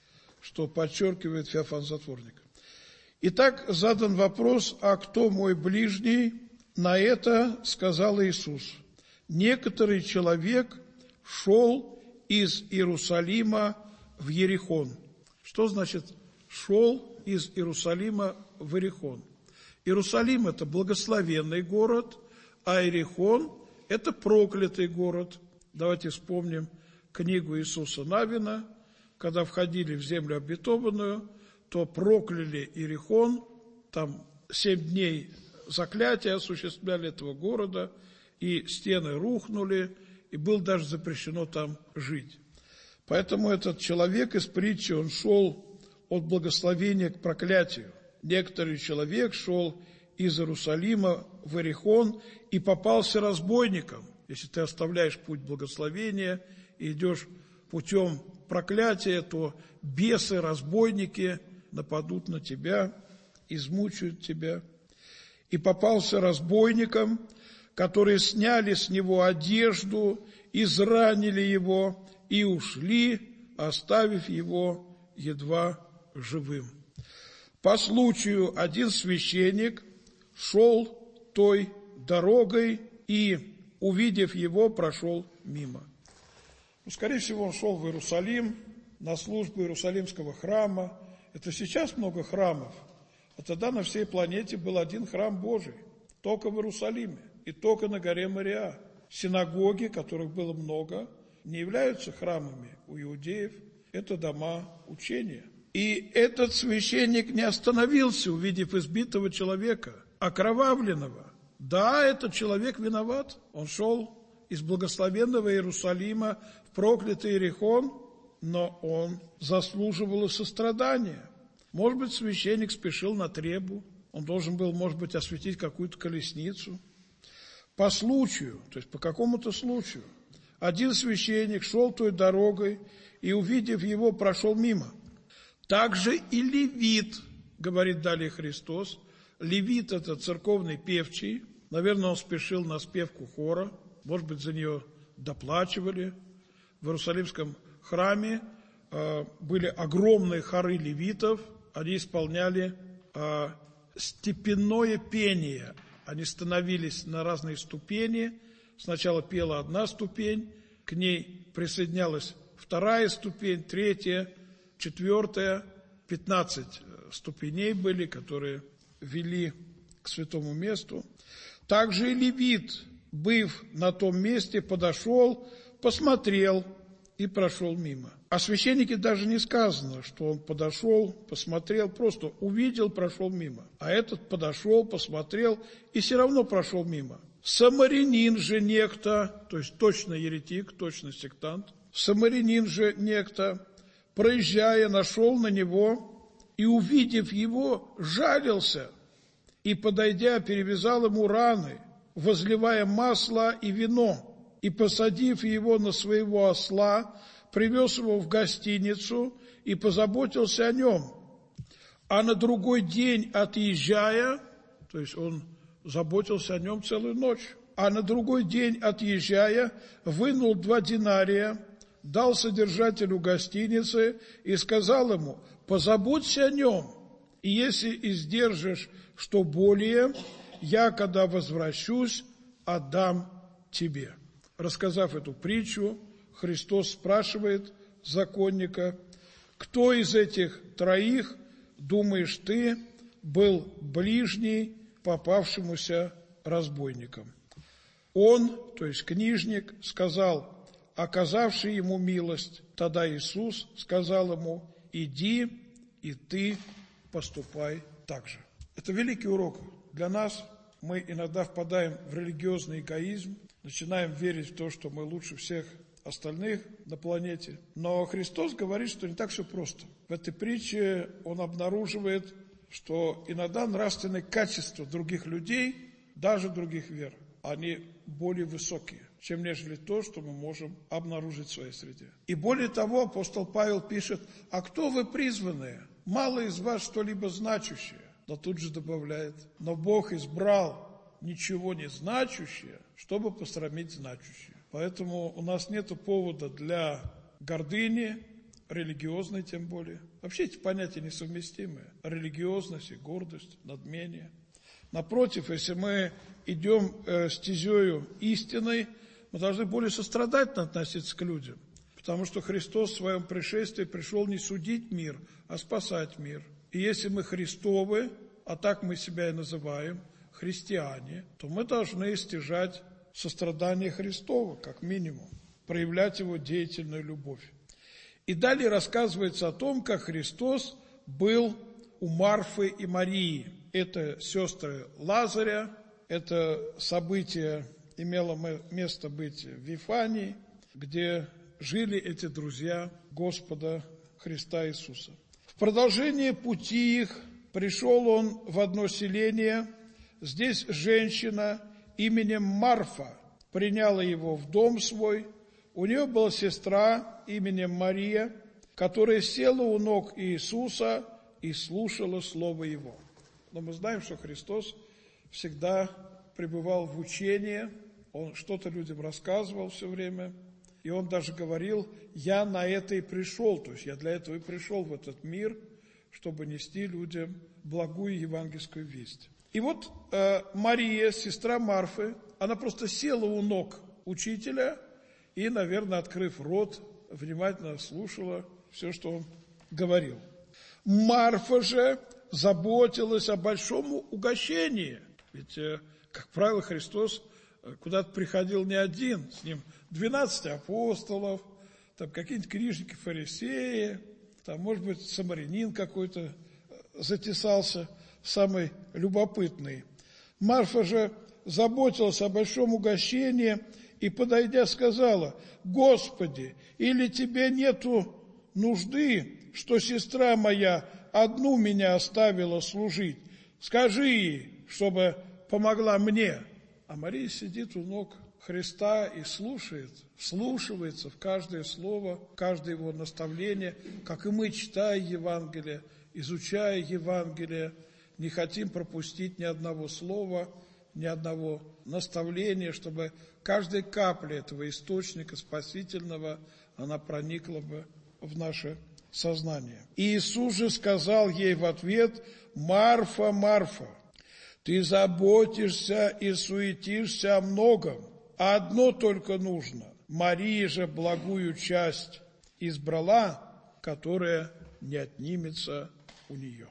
Speaker 4: что подчеркивает Феофан Затворник. Итак, задан вопрос, а кто мой ближний? На это сказал Иисус: некоторый человек шел из Иерусалима в Иерихон. Что значит шел из Иерусалима в Иерихон? Иерусалим – это благословенный город, а Иерихон – это проклятый город. Давайте вспомним книгу Иисуса Навина. Когда входили в землю обетованную, то прокляли Иерихон, там семь дней заклятия осуществляли этого города, и стены рухнули, и было даже запрещено там жить. Поэтому этот человек из притчи, он шел от благословения к проклятию. Некоторый человек шел из Иерусалима в Иерихон и попался разбойником. Если ты оставляешь путь благословения и идешь путем проклятия, то бесы, разбойники нападут на тебя, измучают тебя. И попался разбойником, которые сняли с него одежду, изранили его и ушли, оставив его едва живым. По случаю один священник шел той дорогой и, увидев его, прошел мимо. Ну, скорее всего, он шел в Иерусалим на службу Иерусалимского храма. Это сейчас много храмов, а тогда на всей планете был один храм Божий, только в Иерусалиме и только на горе Мориа. Синагоги, которых было много, не являются храмами у иудеев, это дома учения. И этот священник не остановился, увидев избитого человека, окровавленного. Да, этот человек виноват, он шел из благословенного Иерусалима в проклятый Иерихон, но он заслуживал сострадания. Может быть, священник спешил на требу, он должен был, может быть, осветить какую-то колесницу. По случаю, то есть по какому-то случаю, один священник шел той дорогой и, увидев его, прошел мимо. Также и левит, говорит далее Христос. Левит – это церковный певчий. Наверное, он спешил на спевку хора. Может быть, за нее доплачивали. В Иерусалимском храме э, были огромные хоры левитов. Они исполняли э, степенное пение. Они становились на разные ступени. Сначала пела одна ступень, к ней присоединялась вторая ступень, третья, четвертая, пятнадцать ступеней были, которые вели к святому месту. Также и левит, быв на том месте, подошел, посмотрел и прошел мимо. О священнике даже не сказано, что он подошел, посмотрел, просто увидел, прошел мимо. А этот подошел, посмотрел и все равно прошел мимо. Самарянин же некто, то есть точно еретик, точно сектант, самарянин же некто, проезжая, нашел на него и, увидев его, жалился и, подойдя, перевязал ему раны, возливая масло и вино, и, посадив его на своего осла, привез его в гостиницу и позаботился о нем. А на другой день, отъезжая, То есть он заботился о нем целую ночь. А на другой день, отъезжая, вынул два динария, дал содержателю гостиницы и сказал ему: позаботься о нем, и если издержишь что более, я, когда возвращусь, отдам тебе. Рассказав эту притчу, Христос спрашивает законника: кто из этих троих, думаешь ты, был ближний попавшемуся разбойникам? Он, то есть книжник, сказал: оказавший ему милость. Тогда Иисус сказал ему: иди, и ты поступай так же. Это великий урок для нас. Мы иногда впадаем в религиозный эгоизм, начинаем верить в то, что мы лучше всех остальных на планете. Но Христос говорит, что не так все просто. В этой притче Он обнаруживает, что иногда нравственные качества других людей, даже других вер, они более высокие, чем нежели то, что мы можем обнаружить в своей среде. И более того, апостол Павел пишет: а кто вы призванные? Мало из вас что-либо значущее. Но тут же добавляет: но Бог избрал ничего не значущее, чтобы посрамить значущее. Поэтому у нас нет повода для гордыни, религиозной тем более. Вообще эти понятия несовместимые. Религиозность и гордость, надмение. Напротив, если мы идем э, стезею истиной, мы должны более сострадательно относиться к людям. Потому что Христос в своем пришествии пришел не судить мир, а спасать мир. И если мы Христовы, а так мы себя и называем, христиане, то мы должны стяжать сострадание Христова, как минимум, проявлять его деятельную любовь. И далее рассказывается о том, как Христос был у Марфы и Марии. Это сестры Лазаря, это событие имело место быть в Вифании, где жили эти друзья Господа Христа Иисуса. В продолжение пути их пришел он в одно селение. Здесь женщина именем Марфа приняла его в дом свой. У нее была сестра именем Мария, которая села у ног Иисуса и слушала слово Его. Но мы знаем, что Христос всегда пребывал в учении, Он что-то людям рассказывал все время, и Он даже говорил: я на это и пришел, то есть я для этого и пришел в этот мир, чтобы нести людям благую евангельскую весть. И вот э, Мария, сестра Марфы, она просто села у ног учителя и, наверное, открыв рот, внимательно слушала все, что он говорил. Марфа же заботилась о большом угощении. Ведь, э, как правило, Христос куда-то приходил не один, с ним двенадцать апостолов, там какие-нибудь книжники, фарисеи, там, может быть, самарянин какой-то затесался, самый любопытный. Марфа же заботилась о большом угощении и, подойдя, сказала: Господи, или тебе нету нужды, что сестра моя одну меня оставила служить? Скажи ей, чтобы помогла мне. А Мария сидит у ног Христа и слушает, вслушивается в каждое слово, в каждое его наставление, как и мы, читая Евангелие, изучая Евангелие, не хотим пропустить ни одного слова, ни одного наставления, чтобы каждая капля этого источника спасительного, она проникла бы в наше сознание. И Иисус же сказал ей в ответ: Марфа, Марфа, ты заботишься и суетишься о многом, а одно только нужно. Мария же благую часть избрала, которая не отнимется у нее.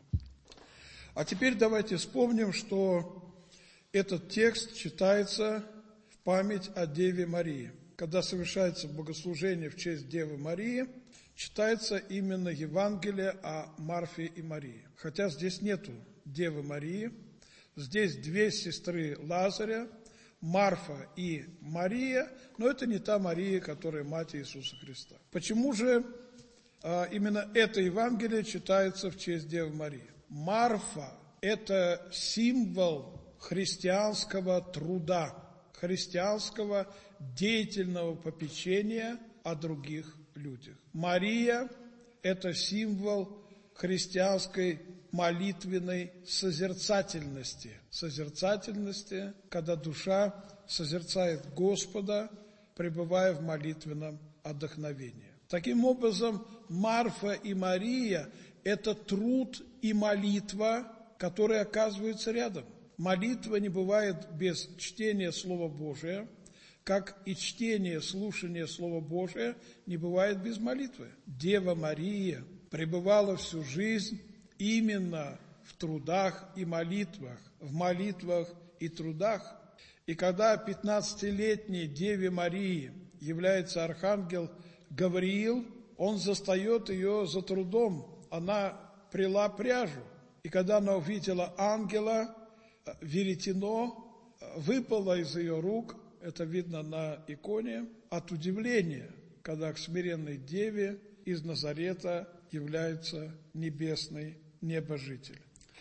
Speaker 4: А теперь давайте вспомним, что этот текст читается в память о Деве Марии. Когда совершается богослужение в честь Девы Марии, читается именно Евангелие о Марфе и Марии. Хотя здесь нету Девы Марии, здесь две сестры Лазаря, Марфа и Мария, но это не та Мария, которая мать Иисуса Христа. Почему же а, именно это Евангелие читается в честь Девы Марии? Марфа – это символ христианского труда, христианского деятельного попечения о других людях. Мария – это символ христианской молитвенной созерцательности. Созерцательности, когда душа созерцает Господа, пребывая в молитвенном отдохновении. Таким образом, Марфа и Мария – это труд и молитва, которые оказываются рядом. Молитва не бывает без чтения Слова Божия, как и чтение, слушание Слова Божия не бывает без молитвы. Дева Мария пребывала всю жизнь именно в трудах и молитвах, в молитвах и трудах. И когда пятнадцатилетней Деве Марии является архангел Гавриил, он застает ее за трудом, она пряла пряжу. И когда она увидела ангела, веретено выпало из ее рук, это видно на иконе, от удивления, когда к смиренной деве из Назарета является небесный небожитель.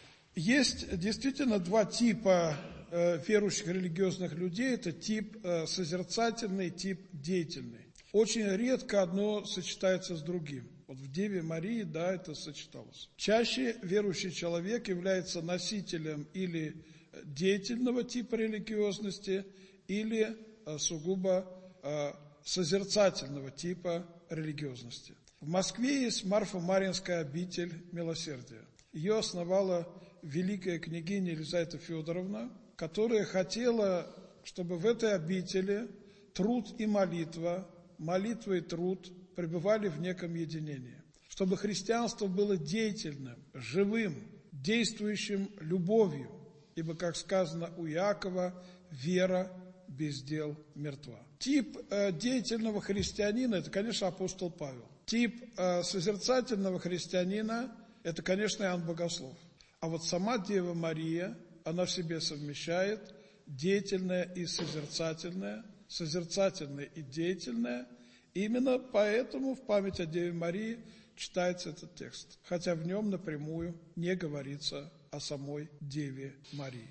Speaker 4: Есть действительно два типа э, верующих религиозных людей. Это тип э, созерцательный, тип деятельный. Очень редко одно сочетается с другим. Вот в Деве Марии, да, это сочеталось. Чаще верующий человек является носителем или деятельного типа религиозности, или э, сугубо э, созерцательного типа религиозности. В Москве есть Марфо-Марьинская обитель милосердия. Ее основала великая княгиня Елизавета Федоровна, которая хотела, чтобы в этой обители труд и молитва, молитва и труд пребывали в неком единении. Чтобы христианство было деятельным, живым, действующим любовью, ибо, как сказано у Иакова, вера без дел мертва. Тип э, деятельного христианина – это, конечно, апостол Павел. Тип э, созерцательного христианина – это, конечно, Иоанн Богослов. А вот сама Дева Мария, она в себе совмещает деятельное и созерцательное, созерцательное и деятельное. Именно поэтому в память о Деве Марии читается этот текст, хотя в нем напрямую не говорится о самой Деве Марии.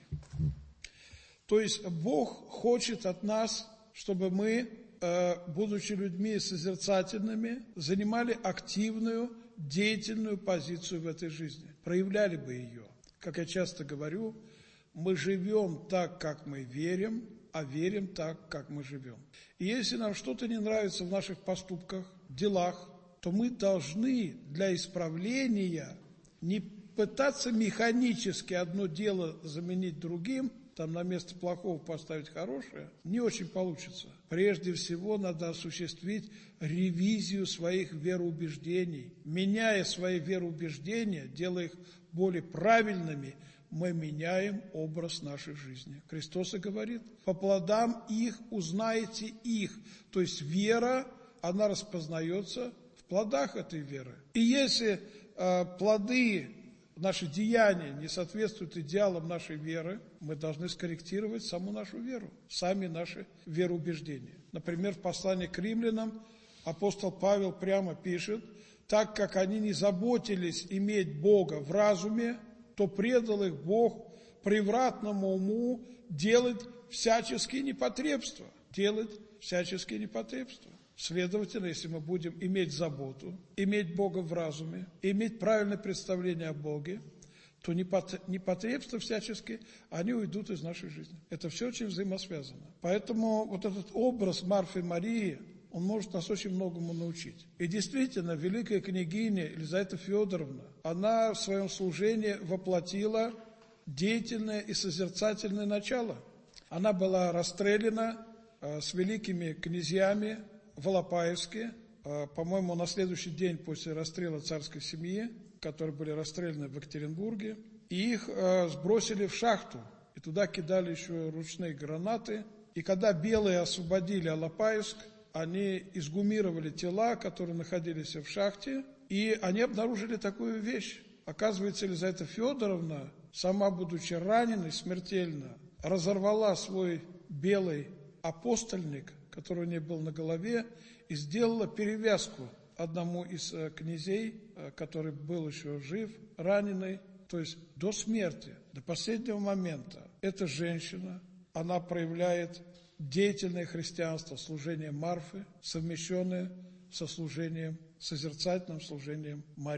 Speaker 4: То есть Бог хочет от нас, чтобы мы, будучи людьми созерцательными, занимали активную, деятельную позицию в этой жизни, проявляли бы ее. Как я часто говорю, мы живем так, как мы верим, а верим так, как мы живем. И если нам что-то не нравится в наших поступках, делах, то мы должны для исправления не пытаться механически одно дело заменить другим, там на место плохого поставить хорошее, не очень получится. Прежде всего надо осуществить ревизию своих вероубеждений. Меняя свои вероубеждения, делая их более правильными, мы меняем образ нашей жизни. Христос и говорит, по плодам их узнаете их. То есть вера, она распознается в плодах этой веры. И если э, плоды, наши деяния не соответствуют идеалам нашей веры, мы должны скорректировать саму нашу веру, сами наши вероубеждения. Например, в послании к римлянам апостол Павел прямо пишет, так как они не заботились иметь Бога в разуме, то предал их Бог превратному уму делать всяческие непотребства. Делать всяческие непотребства. Следовательно, если мы будем иметь заботу, иметь Бога в разуме, иметь правильное представление о Боге, то непотребства всяческие, они уйдут из нашей жизни. Это все очень взаимосвязано. Поэтому вот этот образ Марфы и Марии, он может нас очень многому научить. И действительно, великая княгиня Елизавета Федоровна, она в своем служении воплотила деятельное и созерцательное начало. Она была расстреляна э, с великими князьями в Алапаевске, э, по-моему, на следующий день после расстрела царской семьи, которые были расстреляны в Екатеринбурге, и их э, сбросили в шахту, и туда кидали еще ручные гранаты. И когда белые освободили Алапаевск, они изгумировали тела, которые находились в шахте, и они обнаружили такую вещь. Оказывается, Елизавета Федоровна, сама будучи раненой смертельно, разорвала свой белый апостольник, который у нее был на голове, и сделала перевязку одному из князей, который был еще жив, раненый, то есть до смерти, до последнего момента. Эта женщина, она проявляет деятельное христианство, служение Марфы, совмещенное со служением, созерцательным служением Марии.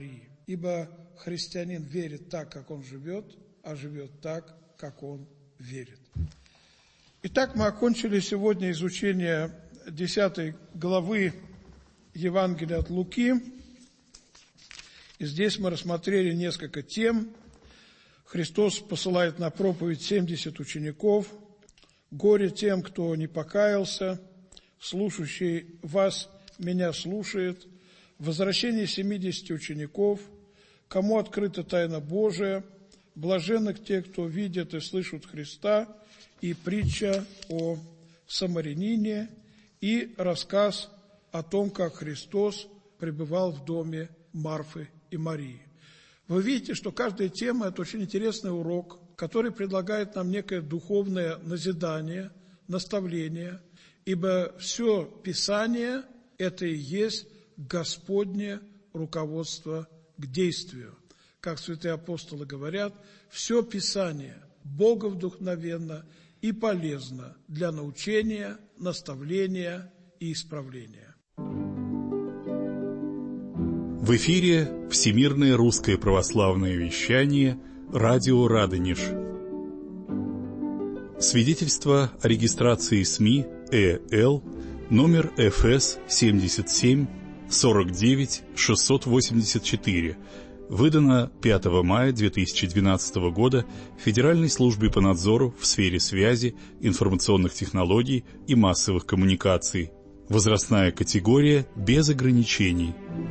Speaker 4: ибо христианин верит так, как он живет, а живет так, как он верит. Итак, мы окончили сегодня изучение десятой главы Евангелия от Луки. И здесь мы рассмотрели несколько тем. Христос посылает на проповедь семьдесят учеников. Горе тем, кто не покаялся. Слушающий вас меня слушает. Возвращение семидесяти учеников. Кому открыта тайна Божия. Блаженны те, кто видят и слышат Христа. И притча о самарянине. И рассказ о том, как Христос пребывал в доме Марфы и Марии. Вы видите, что каждая тема – это очень интересный урок, который предлагает нам некое духовное назидание, наставление, ибо все Писание – это и есть Господне руководство к действию. Как святые апостолы говорят, все Писание боговдухновенно и полезно для научения, наставления и исправления.
Speaker 2: В эфире Всемирное русское православное вещание «Радио Радонеж». Свидетельство о регистрации СМИ ЭЛ номер эф эс семьдесят семь сорок девять шестьсот восемьдесят четыре, выдано пятого мая две тысячи двенадцатого года Федеральной службой по надзору в сфере связи, информационных технологий и массовых коммуникаций. Возрастная категория без ограничений.